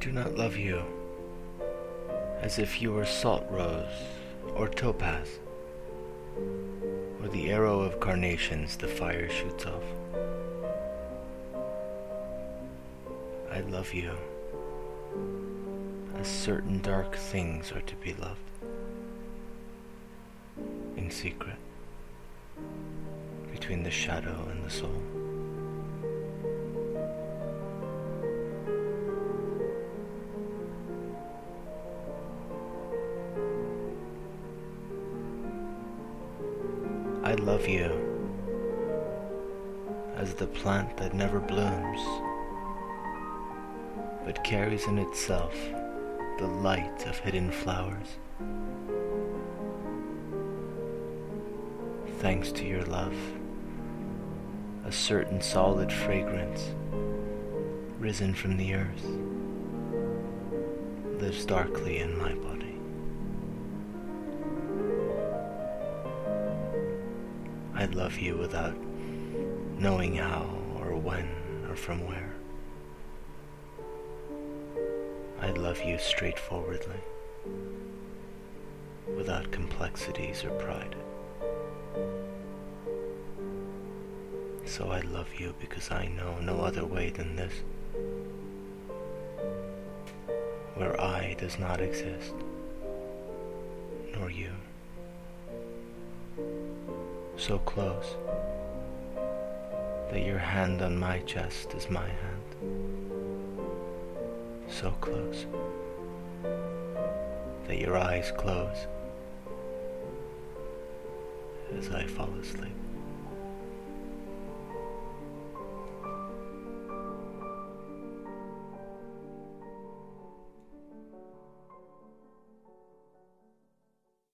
do not love you as if you were salt rose or topaz, or the arrow of carnations the fire shoots off. I love you as certain dark things are to be loved, in secret, between the shadow and the soul. I love you as the plant that never blooms, but carries in itself the light of hidden flowers. Thanks to your love, a certain solid fragrance, risen from the earth, lives darkly in my body. I love you without knowing how or when or from where. I love you straightforwardly, without complexities or pride. So I love you because I know no other way than this, where I does not exist, nor you. So close that your hand on my chest is my hand. So close that your eyes close as I fall asleep.